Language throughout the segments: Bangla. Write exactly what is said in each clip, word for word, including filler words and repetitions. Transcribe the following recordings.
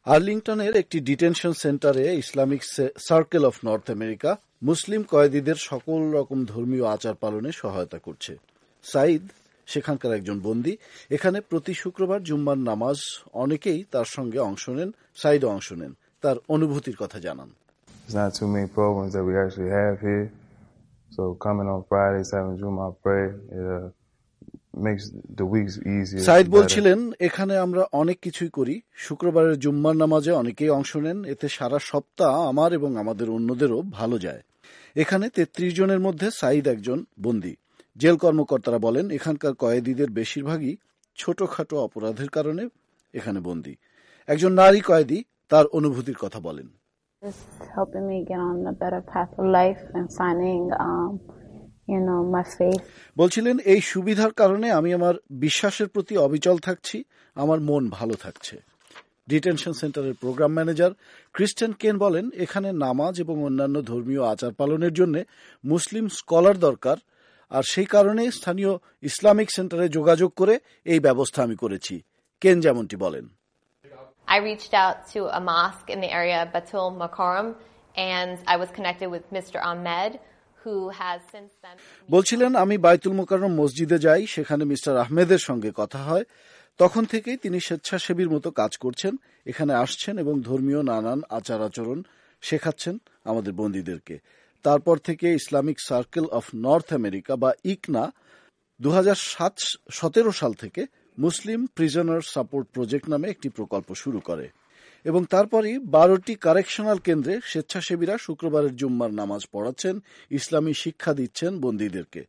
আর্লিংটনের একটি ডিটেনশন সেন্টারে Islamic circle of North America মুসলিম কয়েদিদের সকল রকম ধর্মীয় আচার পালনে সহায়তা করছে। সাঈদ সেখানকার একজন বন্দী। এখানে প্রতি শুক্রবার জুম্মার নামাজ অনেকেই তার সঙ্গে অংশ নেন। সাঈদও অংশ নেন। তার অনুভূতির কথা জানান। There's not too many programs that we actually have here, so coming on Fridays having Jummah prayer it uh, makes the weeks easier. Saeed বলছিলেন, এখানে আমরা অনেক কিছুই করি। শুক্রবারের জুম্মার নামাজে অনেকেই অংশ নেন। এতে সারা সপ্তাহ আমার এবং আমাদের অন্যদেরও ভালো যায়। এখানে তেত্রিশ জনের মধ্যে সাঈদ একজন বন্দী। জেল কর্মকর্তারা বলেন, এখানকার কয়েদিদের বেশিরভাগই ছোটখাটো অপরাধের কারণে এখানে বন্দী। একজন নারী কয়েদি তার অনুভূতির কথা বলেন। বলছিলেন, এই সুবিধার কারণে আমি আমার বিশ্বাসের প্রতি অবিচল থাকছি, আমার মন ভালো থাকছে। ডিটেনশন সেন্টারের প্রোগ্রাম ম্যানেজার ক্রিস্টেন কেন বলেন, এখানে নামাজ এবং অন্যান্য ধর্মীয় আচার পালনের জন্য মুসলিম স্কলার দরকার, আর সেই কারণে স্থানীয় ইসলামিক সেন্টারে যোগাযোগ করে এই ব্যবস্থা আমি করেছি। কেন যেমনটি বলেন, I reached out to a mosque in the area, Batul Makaram, and I was connected with Mister Ahmed, who has since then... বলছিলেন, আমি বাইতুল মোকাররম মসজিদে যাই, সেখানে মিস্টার আহমেদের সঙ্গে কথা হয়। তখন থেকেই তিনি স্বেচ্ছাসেবীর মতো কাজ করছেন, এখানে আসছেন এবং ধর্মীয় নানান আচার আচরণ শেখাচ্ছেন আমাদের বন্দীদেরকে। তারপর থেকে Islamic circle of North America বা ইকনা দু হাজার সতেরো সাল থেকে মুসলিম প্রিজনার সাপোর্ট প্রজেক্ট নামে একটি প্রকল্প শুরু করে এবং তারপরই বারোটি কারেকশনাল কেন্দ্রে স্বেচ্ছাসেবীরা শুক্রবারের জুম্মার নামাজ পড়াচ্ছেন, ইসলামী শিক্ষা দিচ্ছেন বন্দীদেরকে।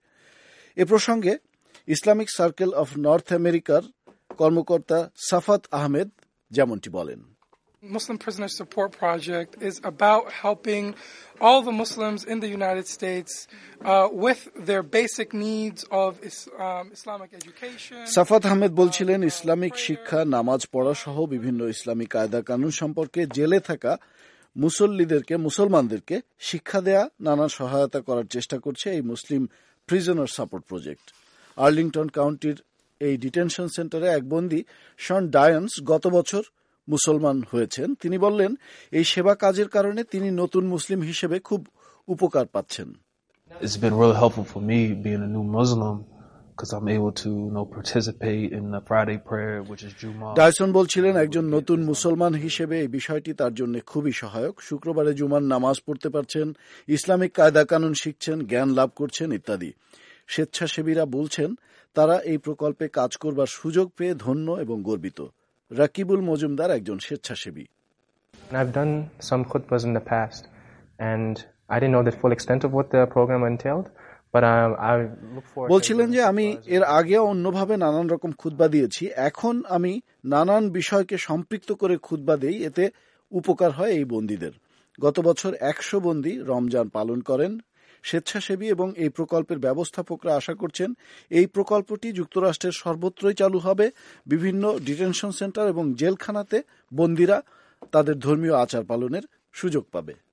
এ প্রসঙ্গে ইসলামিক সার্কেল অফ নর্থ আমেরিকার কর্মকর্তা সাফাত আহমেদ যেমনটি বলেন, Muslim Prisoner Support Project is about helping all the Muslims in the United States uh, with their basic needs of um, Islamic education. সাফাত আহমেদ বলছিলেন, ইসলামিক শিক্ষা, নামাজ পড়া সহ বিভিন্ন ইসলামিক কায়দা কানুন সম্পর্কে জেলে থাকা মুসল্লিদেরকে মুসলমানদেরকে শিক্ষা দেয়া, নানা সহায়তা করার চেষ্টা করছে এই মুসলিম প্রিজনার সাপোর্ট প্রজেক্ট। আর্লিংটন কাউন্টির এই ডিটেনশন সেন্টারে এক বন্দী শন ডায়ান্স গত বছর মুসলমান হয়েছেন। তিনি বললেন, এই সেবা কাজের কারণে তিনি নতুন মুসলিম হিসেবে খুব উপকার পাচ্ছেন। It's been really helpful for me being a new Muslim because I'm able to, you know, participate in the Friday prayer, which is Jummah. Dyson বলছিলেন, একজন নতুন মুসলমান হিসেবে এই বিষয়টি তার জন্য খুবই সহায়ক। শুক্রবারে জুমার নামাজ পড়তে পারছেন, ইসলামিক কায়দা কানুন শিখছেন, জ্ঞান লাভ করছেন ইত্যাদি। স্বেচ্ছাসেবীরা বলছেন, তারা এই প্রকল্পে কাজ করবার সুযোগ পেয়ে ধন্য এবং গর্বিত। রাকিবুল মজুমদার একজন স্বেচ্ছাসেবী। I've done some khutbas in the past and I didn't know the full extent of what the program entailed, but um, I look forward. বলছিলেন যে আমি এর আগে অন্যভাবে নানান রকম খুতবা দিয়েছি, এখন আমি নানান বিষয়কে সম্পৃক্ত করে খুতবা দেই, এতে উপকার হয় এই বন্দীদের। গত বছর একশো বন্দী রমজান পালন করেন। স্বেচ্ছাসেবী এবং এই প্রকল্পের ব্যবস্থাপকরা আশা করছেন এই প্রকল্পটি যুক্তরাষ্ট্রের সর্বত্রই চালু হবে। বিভিন্ন ডিটেনশন সেন্টার এবং জেলখানাতে বন্দীরা তাদের ধর্মীয় আচার পালনের সুযোগ পাবে।